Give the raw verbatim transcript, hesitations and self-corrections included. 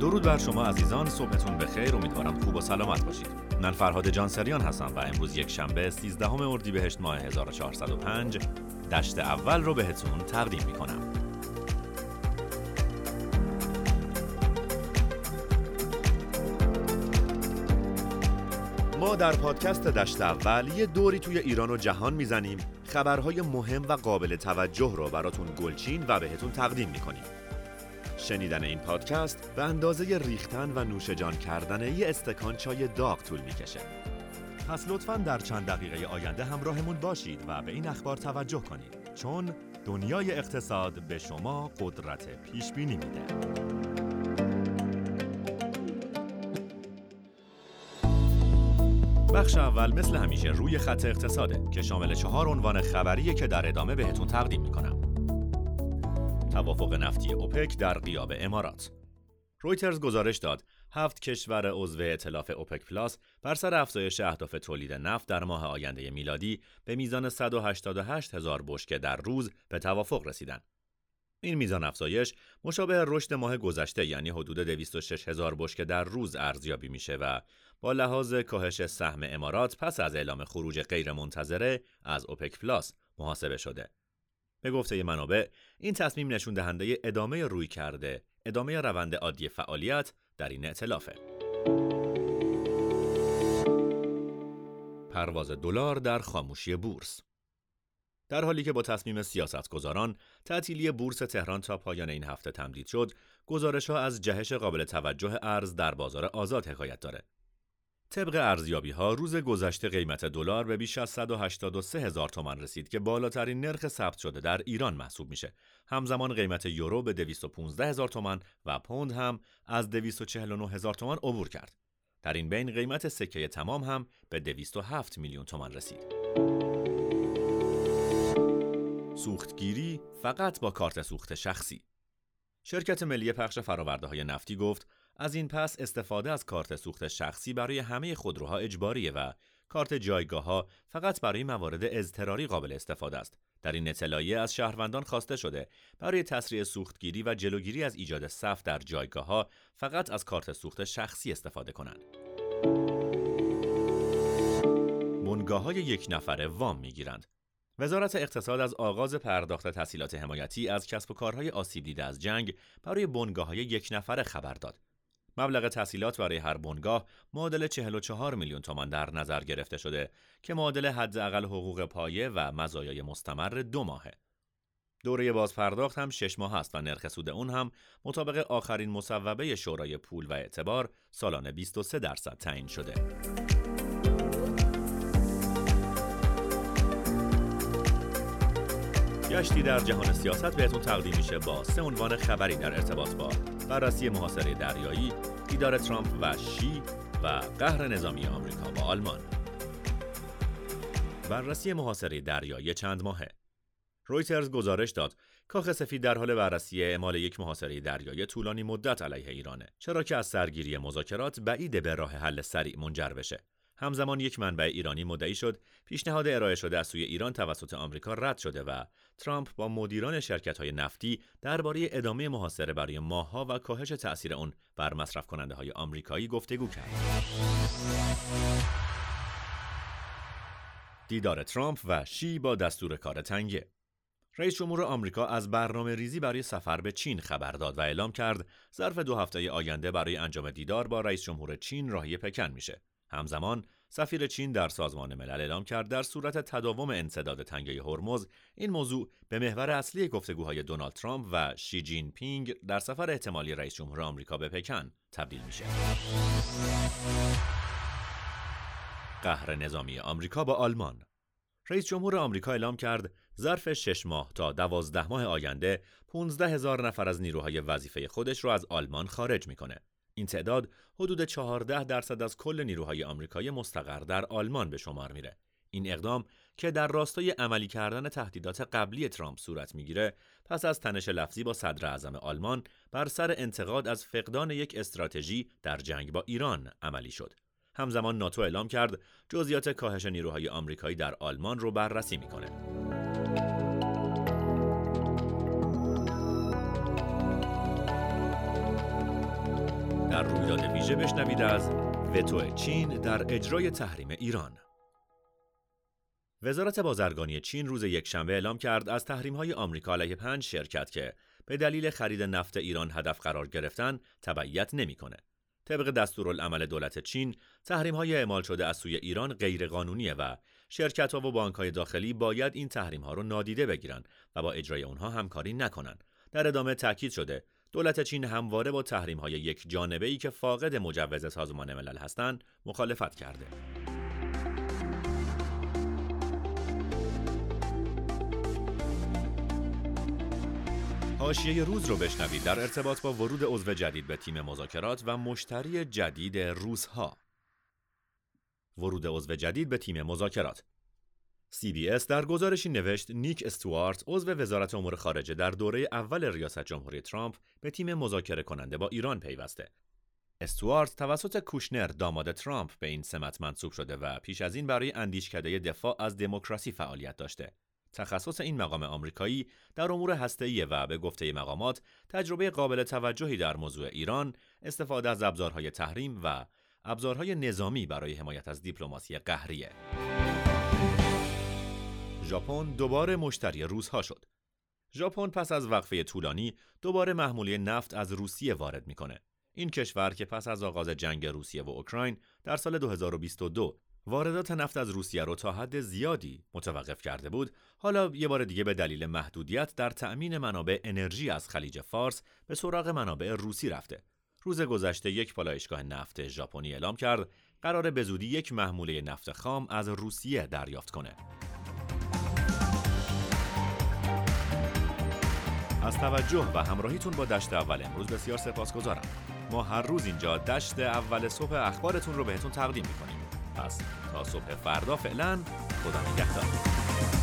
درود بر شما عزیزان، صبحتون بخیر. امیدوارم خوب و سلامت باشید. من فرهاد جانسریان هستم و امروز یک شنبه سیزدهم اردیبهشت ماه هزار و چهارصد و پنج دشت اول رو بهتون تقدیم میکنم. ما در پادکست دشت اول یه دوری توی ایران و جهان میزنیم، خبرهای مهم و قابل توجه رو براتون گلچین و بهتون تقدیم میکنیم. شنیدن این پادکست به اندازه ریختن و نوشجان کردن یه استکان چای داغ طول میکشه. پس لطفاً در چند دقیقه آینده همراهمون باشید و به این اخبار توجه کنید، چون دنیای اقتصاد به شما قدرت پیش بینی میده. بخش اول مثل همیشه روی خط اقتصاده که شامل چهار عنوان خبریه که در ادامه بهتون تقدیم میکنم. توافق نفتی اوپک در غیاب امارات. رویترز گزارش داد هفت کشور عضو ائتلاف اوپک پلاس بر سر افزایش اهداف تولید نفت در ماه آینده میلادی به میزان صد و هشتاد و هشت هزار بشکه در روز به توافق رسیدند. این میزان افزایش مشابه رشد ماه گذشته، یعنی حدود دویست و شش هزار بشکه در روز ارزیابی میشه و با لحاظ کاهش سهم امارات پس از اعلام خروج غیرمنتظره از اوپک پلاس محاسبه شده. به گفته منابع، این تصمیم نشون دهنده ادامه روی کرده، ادامه روند عادی فعالیت در این ائتلافه. پرواز دلار در خاموشی بورس. در حالی که با تصمیم سیاستگزاران تعطیلی بورس تهران تا پایان این هفته تمدید شد، گزارش‌ها از جهش قابل توجه ارز در بازار آزاد حکایت داره. طبق ارزیابی‌ها روز گذشته قیمت دلار به بیش از صد و هشتاد و سه هزار تومان رسید که بالاترین نرخ ثبت شده در ایران محسوب میشه. همزمان قیمت یورو به دویست و پانزده هزار تومان و پوند هم از دویست و چهل و نه هزار تومان عبور کرد. در این بین قیمت سکه تمام هم به دویست و هفت میلیون تومان رسید. سوختگیری فقط با کارت سوخت شخصی. شرکت ملی پخش فرآورده‌های نفتی گفت از این پس استفاده از کارت سوخت شخصی برای همه خودروها اجباریه و کارت جایگاه‌ها فقط برای موارد اضطراری قابل استفاده است. در این اطلاعیه از شهروندان خواسته شده برای تسریع سوختگیری و جلوگیری از ایجاد صف در جایگاه‌ها فقط از کارت سوخت شخصی استفاده کنند. بنگاه‌های یک نفره وام می‌گیرند. وزارت اقتصاد از آغاز پرداخت تسهیلات حمایتی از کسب و کارهای آسیب دیده از جنگ برای بنگاه‌های یک نفره خبر داد. مبلغ تسهیلات برای هر بنگاه معادل چهل و چهار میلیون تومان در نظر گرفته شده که معادل حداقل حقوق پایه و مزایای مستمر دو ماهه. دوره بازپرداخت هم شش ماه است و نرخ سود اون هم مطابق آخرین مصوبه شورای پول و اعتبار سالانه بیست و سه درصد تعیین شده. گشتی در جهان سیاست بهتون تقدیم میشه با سه عنوان خبری در ارتباط با بررسی محاصره دریایی، دیدار ترامپ و شی و قهر نظامی آمریکا با آلمان. بررسی محاصره دریایی چند ماهه. رویترز گزارش داد کاخ سفید در حال بررسی اعمال یک محاصره دریایی طولانی مدت علیه ایرانه، چرا که از سرگیری مذاکرات بعید به راه حل سریع منجر بشه. همزمان یک منبع ایرانی مدعی شد پیشنهاد ارائه شده از سوی ایران توسط آمریکا رد شده و ترامپ با مدیران شرکت‌های نفتی درباره ادامه محاصره برای ماه‌ها و کاهش تأثیر اون بر مصرف کننده‌های آمریکایی گفتگو کرد. دیدار ترامپ و شی با دستور کار تنگه. رئیس جمهور آمریکا از برنامه ریزی برای سفر به چین خبر داد و اعلام کرد ظرف دو هفته آینده برای انجام دیدار با رئیس جمهور چین راهی پکن میشه. همزمان سفیر چین در سازمان ملل اعلام کرد در صورت تداوم انسداد تنگه هرمز این موضوع به محور اصلی گفتگوهای دونالد ترامپ و شی جین پینگ در سفر احتمالی رئیس جمهور آمریکا به پکن تبدیل میشه. قهر نظامی آمریکا با آلمان. رئیس جمهور آمریکا اعلام کرد ظرف شش ماه تا دوازده ماه آینده پانزده هزار نفر از نیروهای وظیفه خودش رو از آلمان خارج میکنه. این تعداد حدود چهارده درصد از کل نیروهای آمریکایی مستقر در آلمان به شمار میره. این اقدام که در راستای عملی کردن تهدیدات قبلی ترامپ صورت میگیره، پس از تنش لفظی با صدر اعظم آلمان بر سر انتقاد از فقدان یک استراتژی در جنگ با ایران عملی شد. همزمان ناتو اعلام کرد جزئیات کاهش نیروهای آمریکایی در آلمان رو بررسی میکنه. در رویداد ویژه بشنوید از وتو چین در اجرای تحریم ایران. وزارت بازرگانی چین روز یکشنبه اعلام کرد از تحریم‌های آمریکا علیه پنج شرکت که به دلیل خرید نفت ایران هدف قرار گرفتن تبعیت نمی‌کنه. طبق دستورالعمل دولت چین، تحریم‌های اعمال شده از سوی ایران غیرقانونیه و شرکت‌ها و بانک‌های داخلی باید این تحریم‌ها رو نادیده بگیرن و با اجرای اونها همکاری نکنن. در ادامه تاکید شده دولت چین همواره با تحریم‌های یک جانبه‌ای که فاقد مجوز سازمان ملل هستند مخالفت کرده. حاشیه روز رو بشنوید در ارتباط با ورود عضو جدید به تیم مذاکرات و مشتری جدید روس‌ها. ورود عضو جدید به تیم مذاکرات. سی بی اس در گزارشی نوشت نیک استوارت، عضو وزارت امور خارجه، در دوره اول ریاست جمهوری ترامپ به تیم مذاکره کننده با ایران پیوسته. استوارت توسط کوشنر داماد ترامپ به این سمت منصوب شده و پیش از این برای اندیشکده دفاع از دموکراسی فعالیت داشته. تخصص این مقام آمریکایی در امور هسته‌ای و به گفته مقامات تجربه قابل توجهی در موضوع ایران، استفاده از ابزارهای تحریم و ابزارهای نظامی برای حمایت از دیپلماسی قهریه. ژاپن دوباره مشتری روس‌ها شد. ژاپن پس از وقفه طولانی دوباره محموله نفت از روسیه وارد میکنه. این کشور که پس از آغاز جنگ روسیه و اوکراین در سال دو هزار و بیست و دو واردات نفت از روسیه رو تا حد زیادی متوقف کرده بود، حالا یه بار دیگه به دلیل محدودیت در تأمین منابع انرژی از خلیج فارس به سراغ منابع روسی رفته. روز گذشته یک پالایشگاه نفت ژاپنی اعلام کرد قراره به زودی یک محموله نفت خام از روسیه دریافت کنه. از توجه و همراهیتون با دشت اول امروز بسیار سپاسگزارم. ما هر روز اینجا دشت اول صبح اخبارتون رو بهتون تقدیم می‌کنیم. پس تا صبح فردا فعلا خدا نگهدار.